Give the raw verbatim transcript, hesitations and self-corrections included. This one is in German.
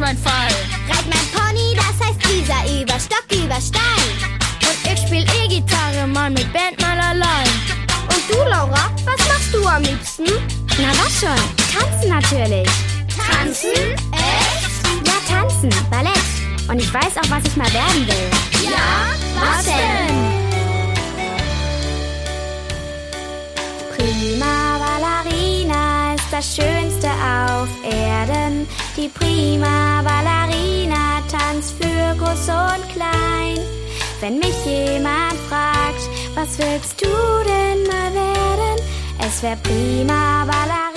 mein Fall. Reit mein Pony, das heißt Isa, über Stock, über Stein. Und ich spiel E-Gitarre, mal mit Band, mal allein. Und du, Laura, was machst du am liebsten? Na was schon, tanzen natürlich. Tanzen? Echt? Ja, tanzen, Ballett. Und ich weiß auch, was ich mal werden will. Ja? Was denn? Prima Ballerina ist das Schönste auf Erden. Die Prima Ballerina tanzt für groß und klein. Wenn mich jemand fragt, was willst du denn mal werden? Es wär Prima Ballerina.